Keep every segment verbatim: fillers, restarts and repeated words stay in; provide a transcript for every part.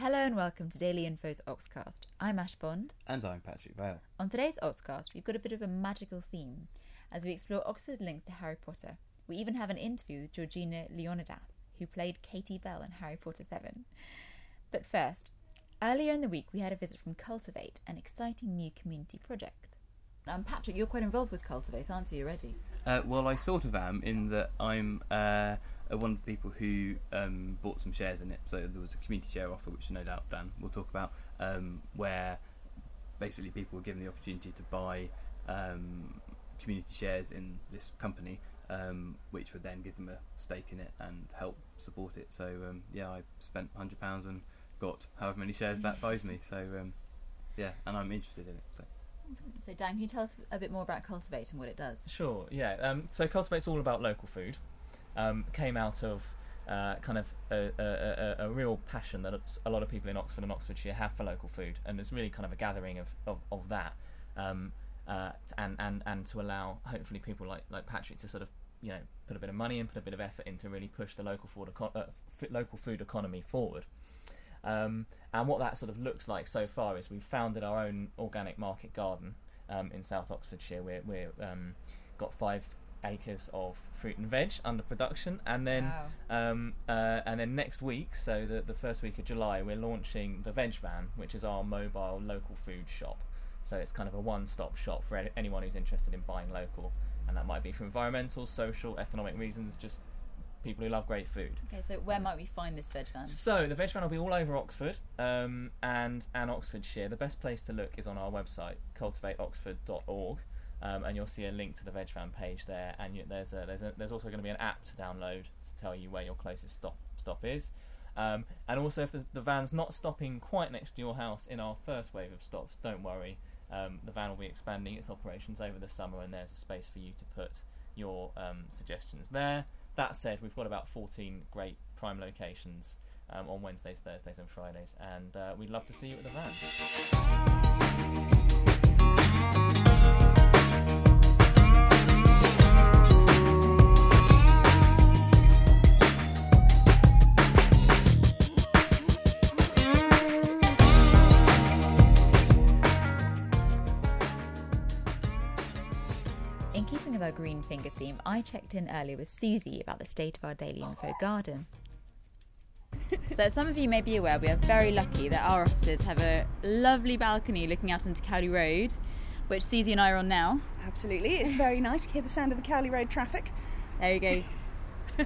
Hello and welcome to Daily Info's Oxcast. I'm Ash Bond. And I'm Patrick Vale. On today's Oxcast, we've got a bit of a magical theme as we explore Oxford links to Harry Potter. We even have an interview with Georgina Leonidas, who played Katie Bell in Harry Potter seven. But first, earlier in the week we had a visit from Cultivate, an exciting new community project. Um, Patrick, you're quite involved with Cultivate, aren't you, already? Uh, well, I sort of am, in that I'm uh, one of the people who um, bought some shares in it. So there was a community share offer, which no doubt Dan will talk about, um, where basically people were given the opportunity to buy um, community shares in this company, um, which would then give them a stake in it and help support it. So um, yeah, I spent one hundred pounds and got however many shares that buys me. So um, yeah, and I'm interested in it. So. So Dan, can you tell us a bit more about Cultivate and what it does? Sure, yeah. Um, so Cultivate's all about local food. Um, came out of uh, kind of a, a, a, a real passion that a lot of people in Oxford and Oxfordshire have for local food, and there's really kind of a gathering of, of, of that, um, uh, and, and, and to allow hopefully people like, like Patrick to sort of, you know, put a bit of money and put a bit of effort in to really push the local food, eco- uh, f- local food economy forward. Um, and what that sort of looks like so far is we've founded our own organic market garden um, in South Oxfordshire. We're, we're um, got five acres of fruit and veg under production, and then wow. um, uh, and then next week, so the, the first week of July, we're launching the Veg Van, which is our mobile local food shop. So it's kind of a one-stop shop for anyone who's interested in buying local, and that might be for environmental, social, economic reasons, just people who love great food. Okay, so where might we find this Veg Van? So the Veg Van will be all over Oxford um, and and Oxfordshire. The best place to look is on our website, cultivate oxford dot org, um, and you'll see a link to the Veg Van page there. And you, there's a, there's a, there's also going to be an app to download to tell you where your closest stop stop is. Um, and also, if the, the van's not stopping quite next to your house in our first wave of stops, don't worry. Um, the van will be expanding its operations over the summer, and there's a space for you to put your um, suggestions there. That said, we've got about fourteen great prime locations um, on Wednesdays, Thursdays and Fridays, and uh, we'd love to see you at the van. In keeping with our green finger theme, I checked in earlier with Susie about the state of our Daily Info garden. So as some of you may be aware, we are very lucky that our offices have a lovely balcony looking out into Cowley Road, which Susie and I are on now. Absolutely, it's very nice to hear the sound of the Cowley Road traffic. There you go.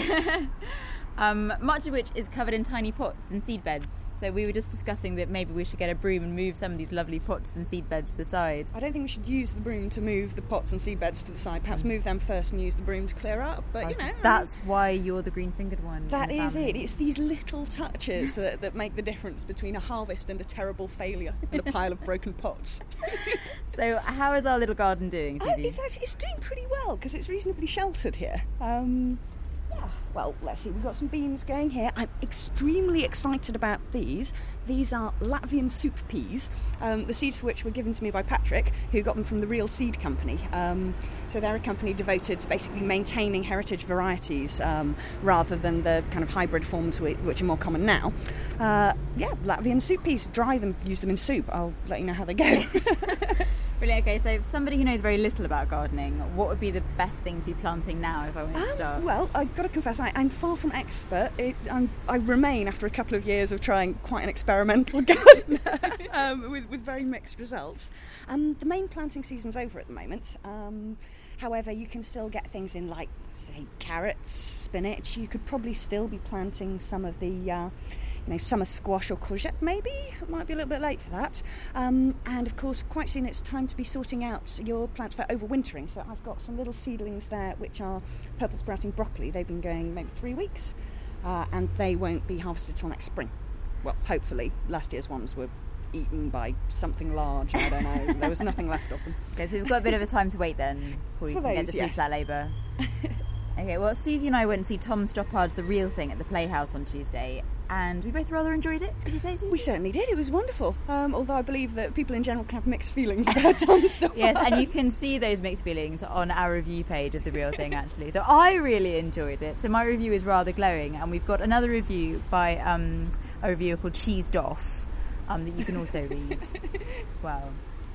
um, much of which is covered in tiny pots and seed beds. So we were just discussing that maybe we should get a broom and move some of these lovely pots and seed beds to the side. I don't think we should use the broom to move the pots and seed beds to the side. Perhaps move them first and use the broom to clear up. But you know, that's why you're the green-fingered one. That is it. It's these little touches that, that make the difference between a harvest and a terrible failure and a pile of broken pots. So how is our little garden doing, Susie? Uh, it's actually it's doing pretty well because it's reasonably sheltered here. Um, yeah. Well, let's see. We've got some beans going here. I'm extremely excited about these. These are Latvian soup peas, um, the seeds for which were given to me by Patrick, who got them from the Real Seed Company. Um, so they're a company devoted to basically maintaining heritage varieties um, rather than the kind of hybrid forms which, which are more common now. Uh, yeah, Latvian soup peas. Dry them, use them in soup. I'll let you know how they go. Brilliant. Okay, so for somebody who knows very little about gardening, what would be the best thing to be planting now if I wanted um, to start? Well, I've got to confess, I, I'm far from expert. It's, I'm, I remain, after a couple of years of trying quite an experimental gardener, um, with, with very mixed results. Um, the main planting season's over at the moment. Um, however, you can still get things in like, say, carrots, spinach. You could probably still be planting some of the... Uh, you know, summer squash or courgette maybe. It might be a little bit late for that. Um, and of course, quite soon it's time to be sorting out your plants for overwintering. So I've got some little seedlings there which are purple sprouting broccoli. They've been going maybe three weeks uh, and they won't be harvested till next spring. Well, hopefully. Last year's ones were eaten by something large. I don't know. There was nothing left of them. Okay, so we've got a bit of a time to wait then before we For can those, get the fruits yes. of that labour. Okay, well, Susie and I went and see Tom Stoppard's The Real Thing at the Playhouse on Tuesday, and we both rather enjoyed it. Did you say, Susie? We certainly did. It was wonderful. Um, although I believe that people in general can have mixed feelings about Tom Stoppard. Yes, and you can see those mixed feelings on our review page of The Real Thing, actually. So I really enjoyed it. So my review is rather glowing, and we've got another review by um, a review called Cheesed Off um, that you can also read as well.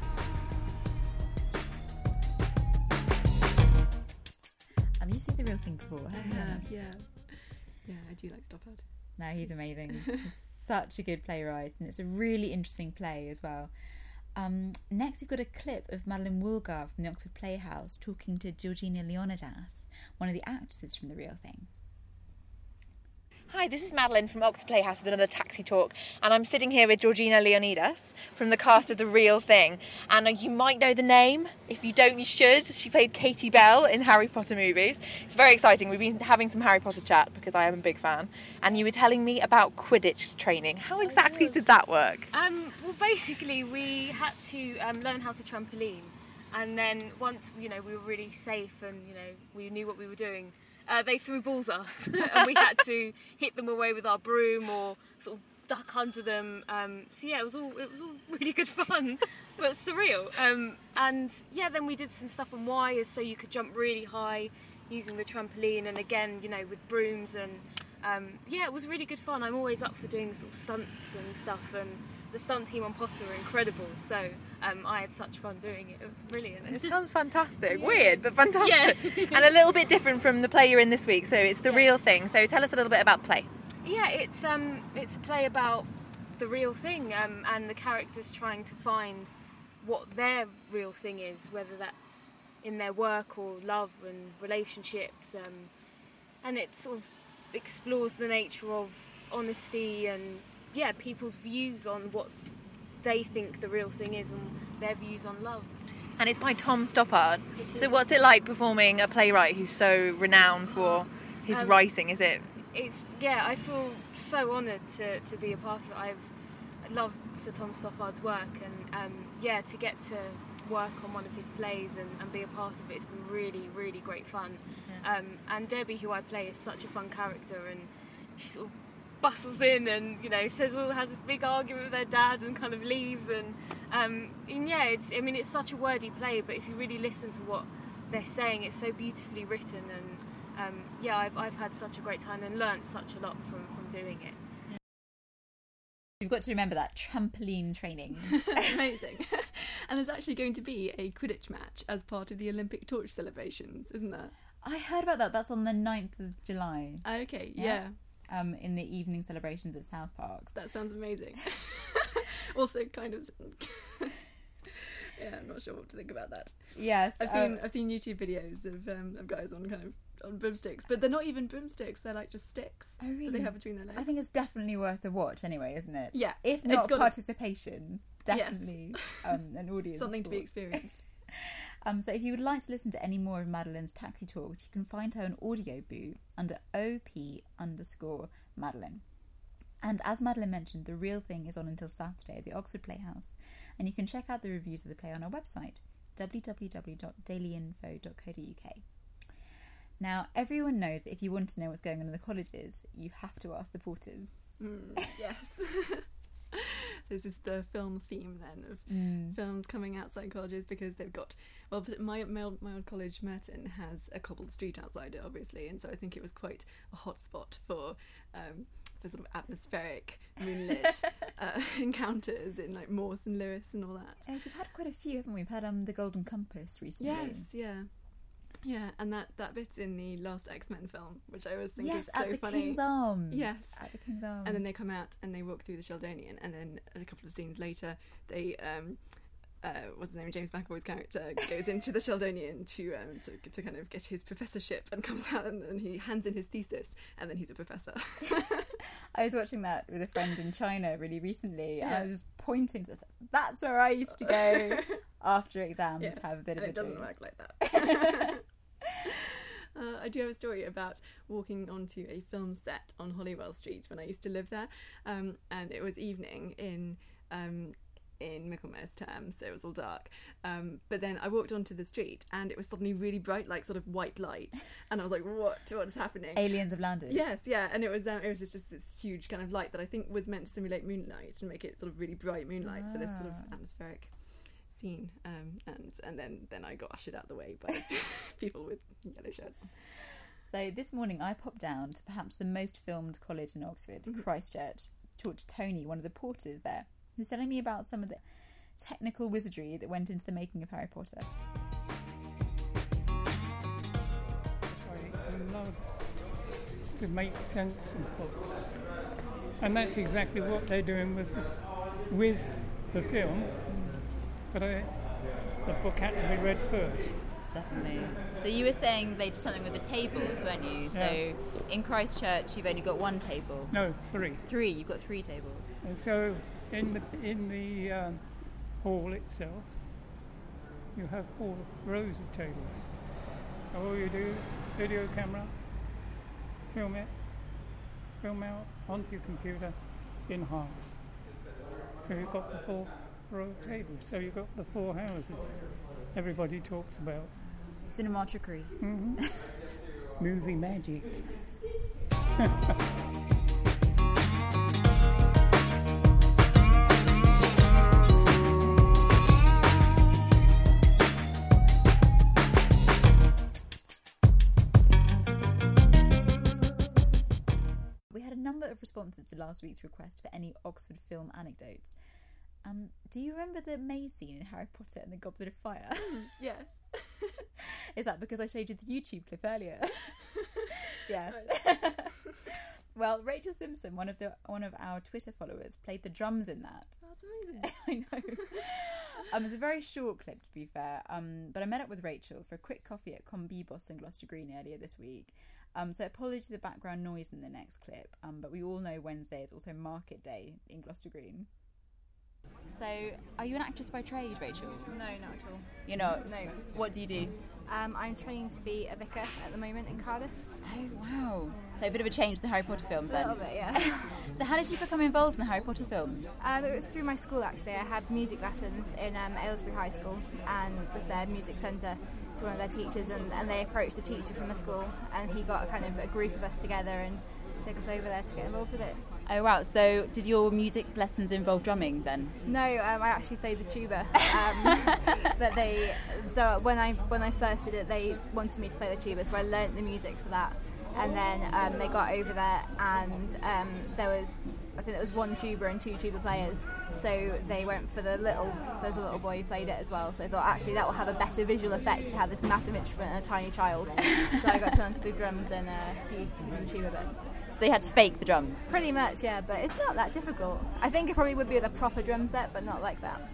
Um, you've seen The Real Thing before, haven't you? Yeah, yeah. Yeah, I do like Stoppard. No, he's amazing. He's such a good playwright, and it's a really interesting play as well. Um, next, we've got a clip of Madeline Woolgar from the Oxford Playhouse talking to Georgina Leonidas, one of the actresses from The Real Thing. Hi, this is Madeline from Oxford Playhouse with another Taxi Talk, and I'm sitting here with Georgina Leonidas from the cast of The Real Thing. And uh, you might know the name. If you don't, you should. She played Katie Bell in Harry Potter movies. It's very exciting. We've been having some Harry Potter chat because I am a big fan. And you were telling me about Quidditch training. How exactly did that work? Um, well, basically, we had to um, learn how to trampoline, and then once you know we were really safe and you know we knew what we were doing. Uh, they threw balls at us and we had to hit them away with our broom or sort of duck under them. Um, so yeah, it was all it was all really good fun, but surreal. Um, and yeah, then we did some stuff on wires so you could jump really high using the trampoline, and again, you know, with brooms. And um, yeah, it was really good fun. I'm always up for doing sort of stunts and stuff, and the stunt team on Potter are incredible. So um, I had such fun doing it. It was brilliant. It sounds fantastic. Yeah. Weird, but fantastic. Yeah. And a little bit different from the play you're in this week. So it's The Yes. Real Thing. So tell us a little bit about the play. Yeah, it's um, it's a play about the real thing, um, and the characters trying to find what their real thing is, whether that's in their work or love and relationships. Um, and it sort of explores the nature of honesty and yeah, people's views on what they think the real thing is and their views on love. And it's by Tom Stoppard. So what's it like performing a playwright who's so renowned for his Um, writing, is it? It's yeah, I feel so honoured to, to be a part of it. I've loved Sir Tom Stoppard's work, and um, yeah, to get to work on one of his plays and, and be a part of it, it's been really, really great fun. Yeah. Um, and Debbie, who I play, is such a fun character, and she sort of bustles in and you know says all has this big argument with her dad and kind of leaves, and um, and yeah, it's I mean it's such a wordy play, but if you really listen to what they're saying, it's so beautifully written, and um, yeah, I've I've had such a great time and learnt such a lot from, from doing it. You've got to remember that trampoline training. Amazing. And there's actually going to be a Quidditch match as part of the Olympic torch celebrations, isn't there? I heard about that. That's on the ninth of July. Okay, Yeah. yeah. Um, in the evening celebrations at South Park. That sounds amazing. Also, kind of. Yeah, I'm not sure what to think about that. Yes. I've uh, seen I've seen YouTube videos of um, of guys on kind of on broomsticks, but they're not even broomsticks. They're like just sticks Oh, that really? they have between their legs. I think it's definitely worth a watch anyway, isn't it? Yeah, If it's not got- participation, definitely um, an audience. something to be sport. experienced. Um, so if you would like to listen to any more of Madeline's Taxi Talks, you can find her on Audio Boo under O P underscore Madeline. And as Madeline mentioned, The Real Thing is on until Saturday at the Oxford Playhouse, and you can check out the reviews of the play on our website, w w w dot daily info dot co dot u k. Now, everyone knows that if you want to know what's going on in the colleges, you have to ask the porters. Mm, yes. So this is the film theme then of Mm. films coming outside colleges, because they've got, well, but my, my, old, my old college, Merton, has a cobbled street outside it, obviously, and so I think it was quite a hot spot for um, for sort of atmospheric moonlit uh, encounters in like Morse and Lewis and all that. Yes, we've had quite a few, haven't we? We've had um, The Golden Compass recently. Yes, yeah. Yeah, and that, that bit's in the last X-Men film, which I always think Yes, is so at the funny. King's Arms. Yes. At the King's Arms. And then they come out and they walk through the Sheldonian, and then a couple of scenes later, they um, uh, what's his name? James McAvoy's character goes into the Sheldonian to um, to, to kind of get his professorship, and comes out and, and he hands in his thesis, and then he's a professor. I was watching that with a friend in China really recently, and I Yeah. was just pointing to that's where I used to go after exams Yeah, to have a bit and of a it doesn't drink. work like that. Uh, I do have a story about walking onto a film set on Holywell Street when I used to live there, um, and it was evening in um, in Michaelmas term, so it was all dark. Um, but then I walked onto the street, and it was suddenly really bright, like sort of white light, and I was like, "What? What's happening?" Aliens have landed. Yes, yeah, and it was um, it was just, just this huge kind of light that I think was meant to simulate moonlight and make it sort of really bright moonlight for this sort of Ah. atmospheric scene. Um, and and then then I got ushered out of the way by people with yellow shirts on. So this morning I popped down to perhaps the most filmed college in Oxford, Mhm. Christ Church, to talk to Tony, one of the porters there, who's telling me about some of the technical wizardry that went into the making of Harry Potter. I love to make sense of books, and that's exactly what they're doing with with the film. But I, the book had to be read first. Definitely. So you were saying they did something with the tables, weren't you? So Yeah. in Christchurch, you've only got one table. No, three. Three. You've got three tables. And so in the in the um, hall itself, you have four rows of tables. So all you do, video camera, film it, film out onto your computer in half. So you've got the four row tables. So you've got the four houses everybody talks about. Cinema trickery. Mm-hmm. Movie magic. We had a number of responses to last week's request for any Oxford film anecdotes. Um, do you remember the maze scene in Harry Potter and the Goblet of Fire? Yes. Is that because I showed you the YouTube clip earlier? Yeah. Well, Rachel Simpson, one of the one of our Twitter followers, played the drums in that. That's amazing. I know. Um, it's a very short clip, to be fair. Um, but I met up with Rachel for a quick coffee at Combibos in Gloucester Green earlier this week. Um, so apologies for the background noise in the next clip. Um, but we all know Wednesday is also Market Day in Gloucester Green. So, are you an actress by trade, Rachel? No, not at all. You're not? No. What do you do? Um, I'm training to be a vicar at the moment in Cardiff. Oh, wow. So a bit of a change to the Harry Potter films A then? little bit, yeah. So how did you become involved in the Harry Potter films? Um, it was through my school actually. I had music lessons in um, Aylesbury High School and with their music centre to one of their teachers, and, and they approached a teacher from the school and he got a kind of a group of us together and took us over there to get involved with it. Oh wow, so did your music lessons involve drumming then? No, um, I actually played the tuba. Um, but they, so when I when I first did it, they wanted me to play the tuba, so I learnt the music for that. And then um, they got over there, and um, there was, I think there was one tuba and two tuba players. So they went for the little, there's a little boy who played it as well. So I thought actually that will have a better visual effect to have this massive instrument and a tiny child. So I got put onto the drums and uh, he, he did the tuba bit. So you had to fake the drums? Pretty much, yeah, but it's not that difficult. I think it probably would be with a proper drum set, but not like that.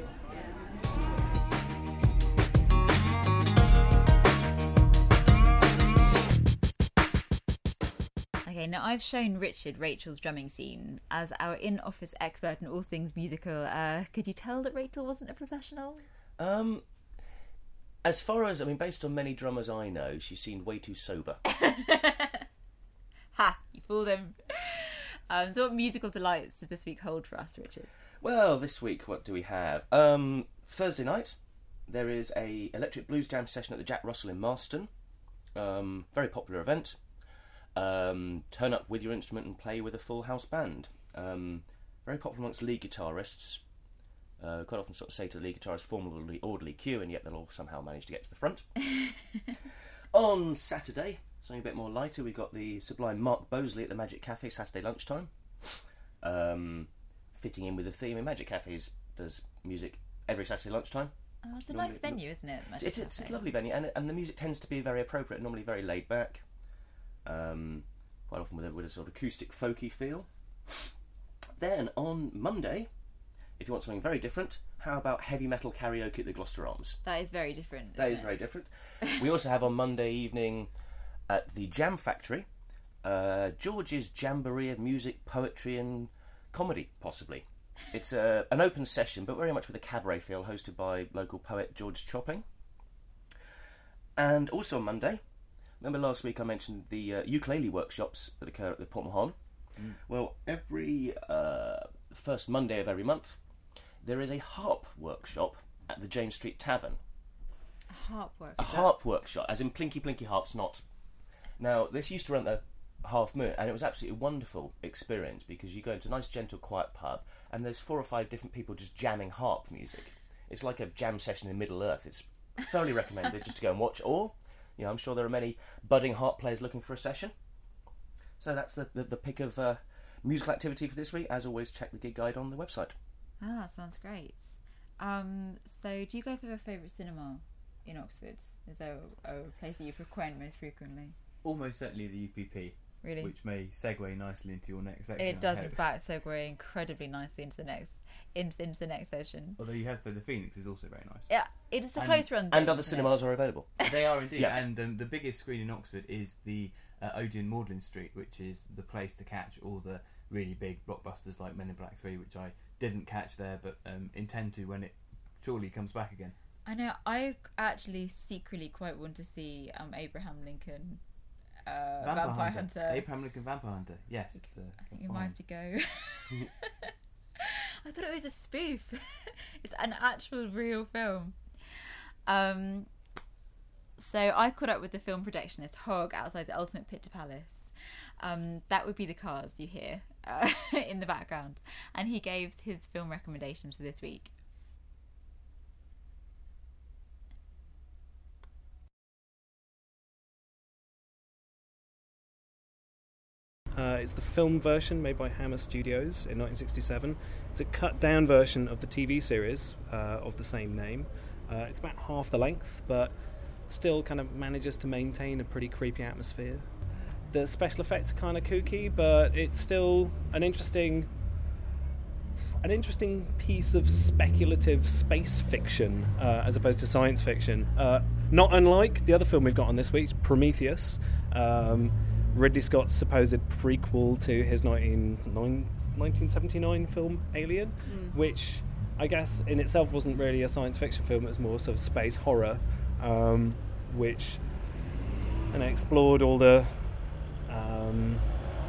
Okay, now I've shown Richard Rachel's drumming scene. As our in-office expert in all things musical, uh, could you tell that Rachel wasn't a professional? Um, as far as, I mean, based on many drummers I know, she seemed way too sober. Ha! You fooled him. Um, so what musical delights does this week hold for us, Richard? Well, this week, what do we have? Um, Thursday night, there is a electric blues jam session at the Jack Russell in Marston. Um, very popular event. Um, turn up with your instrument and play with a full house band. Um, very popular amongst lead guitarists. Uh, quite often sort of say to the lead guitarist, form orderly, orderly queue, and yet they'll all somehow manage to get to the front. On Saturday, something a bit more lighter, we've got the sublime Mark Bosley at the Magic Cafe Saturday lunchtime. Um, fitting in with the theme, and Magic Cafes does music every Saturday lunchtime. Oh, it's a Normally- nice venue, isn't it? Magic It's, it's a Cafe? lovely venue, and, and the music tends to be very appropriate, normally very laid back. Um, quite often with a, with a sort of acoustic folky feel. Then on Monday, if you want something very different, how about heavy metal karaoke at the Gloucester Arms? That is very different. That isn't is it? very different. We also have on Monday evening at the Jam Factory, uh, George's Jamboree of Music, Poetry and Comedy, possibly. It's a, an open session, but very much with a cabaret feel, hosted by local poet George Chopping. And also on Monday, remember last week I mentioned the uh, ukulele workshops that occur at the Port Mahon? Mm. Well, every uh, first Monday of every month, there is a harp workshop at the James Street Tavern. A harp work. A harp workshop, as in Plinky Plinky Harps, not. Now, this used to run the Half Moon, and it was absolutely a wonderful experience because you go into a nice, gentle, quiet pub, and there's four or five different people just jamming harp music. It's like a jam session in Middle Earth. It's thoroughly recommended just to go and watch. Or, you know, I'm sure there are many budding harp players looking for a session. So that's the the, the pick of uh, musical activity for this week, as always, check the gig guide on the website. Ah, that sounds great. Um, so, do you guys have a favourite cinema in Oxford? Is there a, a place that you frequent most frequently? Almost certainly the U P P. Really? Which may segue nicely into your next section. It does, I in hope. fact, segue incredibly nicely into the next into, into the next session. Although you have to say the Phoenix is also very nice. Yeah, it is a And- close run. And thing, other isn't cinemas are available. They are indeed. Yeah. And um, the biggest screen in Oxford is the uh, Odeon Magdalen Street, which is the place to catch all the really big blockbusters like Men in Black three, which I didn't catch there, but um, intend to when it surely comes back again. I know. I actually secretly quite want to see um, Abraham Lincoln, uh, Vampire, Vampire, Hunter. Hunter. Abraham Lincoln Vampire Hunter. Yes, it's. Uh, I think a you fine- might have to go. I thought it was a spoof. It's an actual real film. Um, so I caught up with the film projectionist Hogg outside the Ultimate Picture Palace. Um, that would be the cars you hear uh, in the background, and he gave his film recommendations for this week. Uh, it's the film version made by Hammer Studios in nineteen sixty-seven. It's a cut-down version of the T V series uh, of the same name. Uh, it's about half the length, but still kind of manages to maintain a pretty creepy atmosphere. The special effects are kind of kooky, but it's still an interesting, an interesting piece of speculative space fiction uh, as opposed to science fiction. Uh, not unlike the other film we've got on this week, Prometheus. Um, Ridley Scott's supposed prequel to his nineteen seventy-nine film Alien, Mm. which I guess in itself wasn't really a science fiction film, it was more sort of space horror, um, which and explored all the um,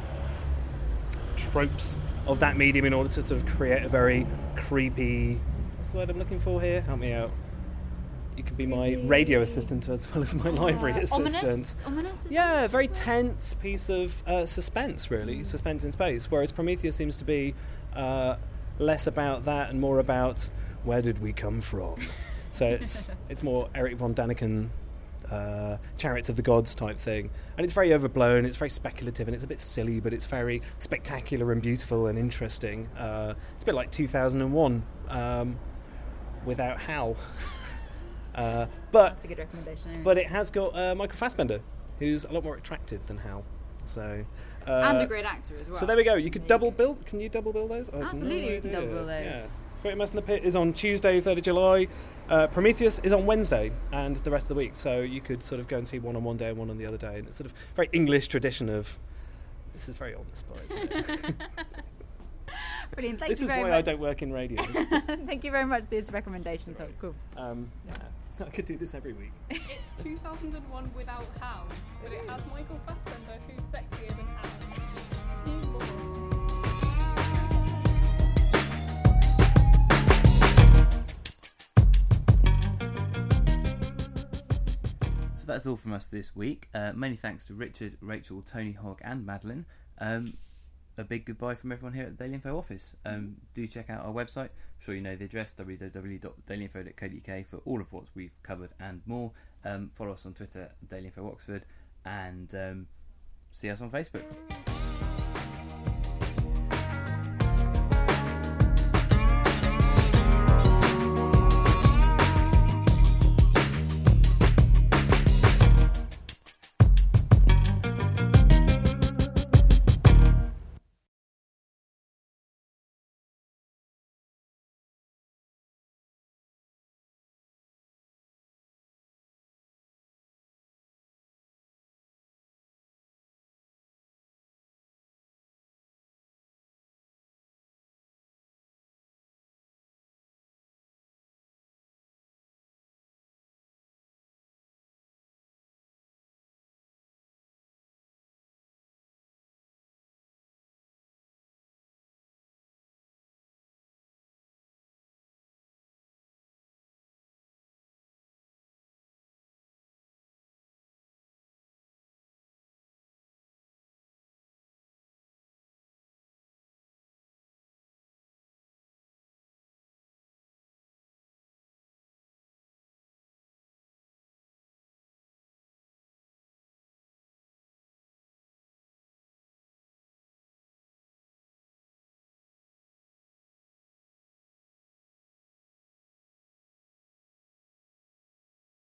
tropes of that medium in order to sort of create a very creepy, what's the word I'm looking for here? Help me out. You can be my radio assistant as well as my library Uh, assistant. Ominous? Ominous? is Yeah, it? a very tense piece of uh, suspense, really. Suspense in space. Whereas Prometheus seems to be uh, less about that and more about where did we come from. So it's it's more Eric von Daniken, uh, Chariots of the Gods type thing. And it's very overblown, it's very speculative, and it's a bit silly, but it's very spectacular and beautiful and interesting. Uh, it's a bit like two thousand one um, without Hal. Uh, but That's a good recommendation. Anyway. but it has got uh, Michael Fassbender, who's a lot more attractive than Hal. So uh, and a great actor as well. So there we go. You could There double you go. bill. Can you double bill those? I have no Absolutely, we can idea. double bill those. Yeah. Great Mass in the Pit is on Tuesday, third of July. Uh, Prometheus is on Wednesday and the rest of the week. So you could sort of go and see one on one day and one on the other day. And it's sort of very English tradition of. This is very on the spot, isn't it? Brilliant. Thank This you is very why much. I don't work in radio. Thank you very much for these recommendations. Oh, cool. Um, yeah, I could do this every week. It's two thousand one without Hal, but it has Michael Fassbender, who's sexier than Hal. So that's all from us this week. Uh, many thanks to Richard, Rachel, Tony, Hogg and Madeline. Um, a big goodbye from everyone here at the Daily Info office. Um, do check out our website. I'm sure you know the address, w w w dot daily info dot co dot u k, for all of what we've covered and more. Um, follow us on Twitter, Daily Info Oxford, and um, see us on Facebook.